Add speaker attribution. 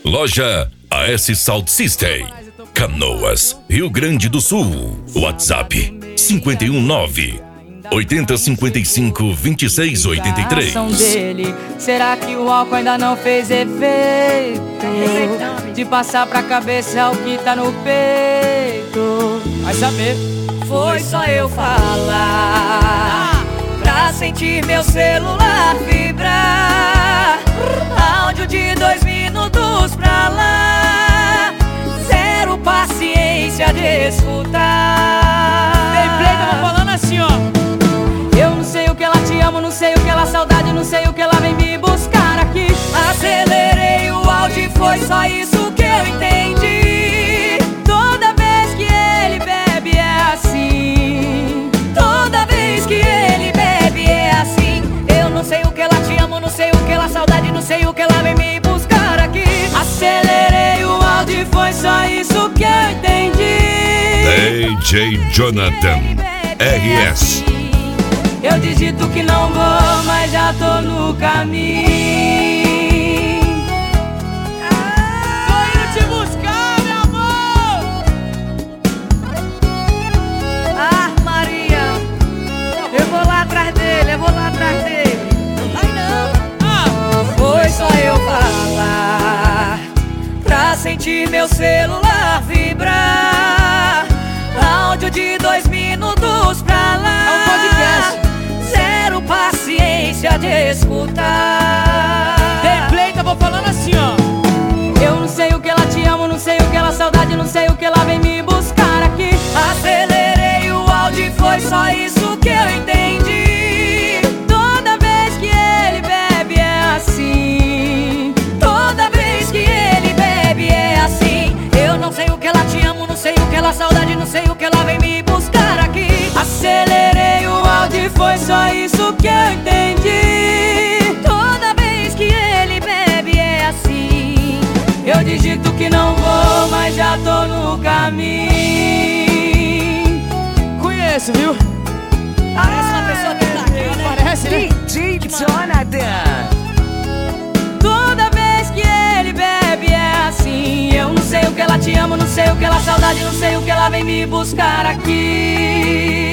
Speaker 1: Loja AS Salt System, Canoas, Rio Grande do Sul. WhatsApp 519-8055-2683.
Speaker 2: Dele. Será que o álcool ainda não fez efeito? De passar pra cabeça o que tá no peito.
Speaker 3: Vai saber.
Speaker 2: Foi só eu falar pra sentir meu celular vibrar. Áudio de 2 minutos pra lá. Zero paciência de escutar.
Speaker 3: Tem play, tava falando assim, ó.
Speaker 2: Eu não sei o que ela te amo, não sei o que ela saudade, não sei o que ela vem me buscar aqui. Acelerei o áudio e foi só isso que eu entendi. Toda vez que ele bebe é assim. Toda vez que ele bebe é assim. Eu não sei o que ela te amo, não sei o que ela saudade, não sei o que ela vem me buscar aqui. Acelerei o áudio e foi só isso que eu entendi.
Speaker 1: DJ Jonathan RS.
Speaker 2: Eu digito que não vou, mas já tô no caminho.
Speaker 3: Tô indo te buscar, meu amor.
Speaker 2: Ah, Maria, eu vou lá atrás dele, eu vou lá atrás dele.
Speaker 3: Ai, não.
Speaker 2: Foi só eu falar pra sentir meu celular vibrar. Áudio de 2 minutos pra lá.
Speaker 3: É um podcast.
Speaker 2: Zero paciência de escutar.
Speaker 3: Replay, tava falando assim, ó.
Speaker 2: Eu não sei o que ela te amo, não sei o que ela saudade, não sei o que ela vem me buscar aqui. Acelerei o áudio e foi só isso que eu entendi. Toda vez que ele bebe é assim. Toda vez que ele bebe é assim. Eu não sei o que ela te amo, não sei o que ela saudade, não sei o que ela vem me buscar aqui. Acelerei o áudio e foi só isso que eu entendi. Toda vez que ele bebe é assim. Eu digito que não vou, mas já tô no caminho.
Speaker 3: Conheço, viu?
Speaker 2: Parece uma pessoa que tá aqui, né?
Speaker 3: Parece, né?
Speaker 4: DJ Jonathan.
Speaker 2: Toda vez que ele bebe é assim. Eu não sei o que ela te amo, não sei o que ela saudade, não sei o que ela vem me buscar aqui.